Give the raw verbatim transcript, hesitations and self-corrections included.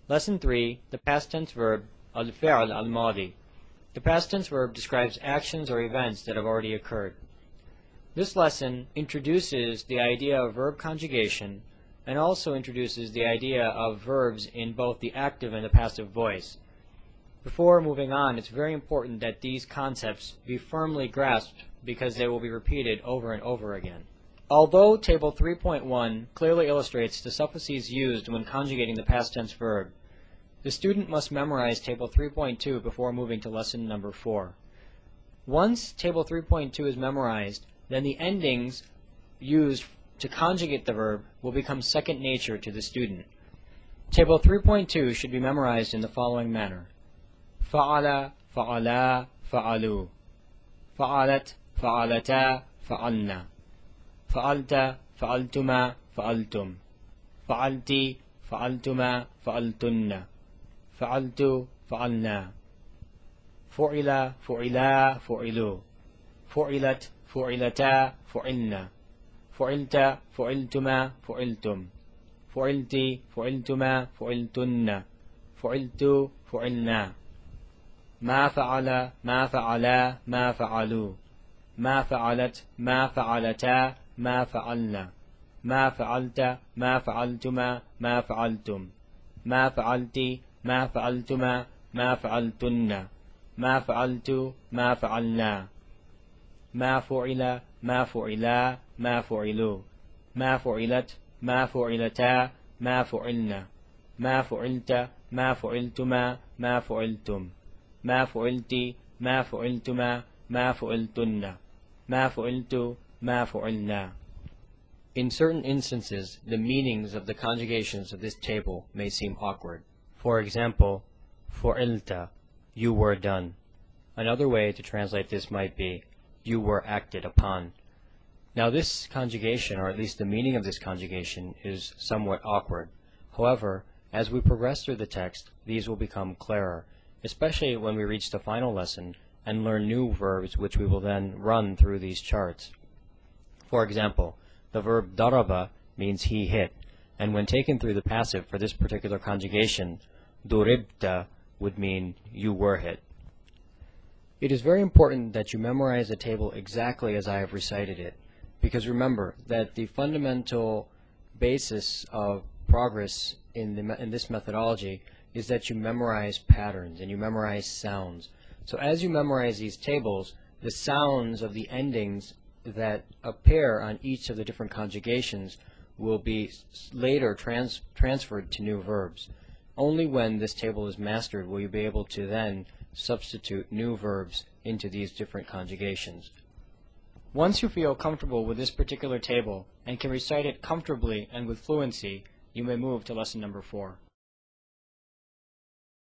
Lesson three, the past tense verb, al-fi'l al-madi. The past tense verb describes actions or events that have already occurred. This lesson introduces the idea of verb conjugation and also introduces the idea of verbs in both the active and the passive voice. Before moving on, it's very important that these concepts be firmly grasped because they will be repeated over and over again. Although Table three point one clearly illustrates the suffixes used when conjugating the past tense verb, the student must memorize Table three point two before moving to lesson number four. Once Table three point two is memorized, then the endings used to conjugate the verb will become second nature to the student. Table three point two should be memorized in the following manner. فعل فعلا فعلوا فعلت فعلتا فعلنا فعلت فعلتما فعلتم فعلتِ فعلتما فعلتن فعلت فعلنا فعل فعلا فعلوا فعلت فعلتا فعلنا فعلت فعلتما فعلتم فعلتِ فعلتما فعلتن فعلت فعلنا ما فعل ما فعلا ما فعلوا ما فعلت ما فعلتا ما فعلنا ما فعلت ما فعلتما ما فعلتم ما فعلتِ ما فعلتما ما فعلتن ما فعلت ما فعلنا ما فعل ما فعلا ما فعلوا ما فعلت ما فعلتا ما فعلنا ما فعلت ما فعلتما ما فعلتم ما فعلتِ ما فعلتما ما فعلتن ما فعلت ما فعلنا. In certain instances, the meanings of the conjugations of this table may seem awkward. For example, فعلت, you were done. Another way to translate this might be, you were acted upon. Now this conjugation, or at least the meaning of this conjugation, is somewhat awkward. However, as we progress through the text, these will become clearer, especially when we reach the final lesson and learn new verbs which we will then run through these charts. For example, the verb daraba means he hit, and when taken through the passive for this particular conjugation, duribta would mean you were hit. It is very important that you memorize the table exactly as I have recited it, because remember that the fundamental basis of progress in, the, in this methodology is that you memorize patterns and you memorize sounds. So as you memorize these tables, the sounds of the endings that appear on each of the different conjugations will be later trans transferred to new verbs. Only when this table is mastered will you be able to then substitute new verbs into these different conjugations. Once you feel comfortable with this particular table and can recite it comfortably and with fluency, you may move to lesson number four.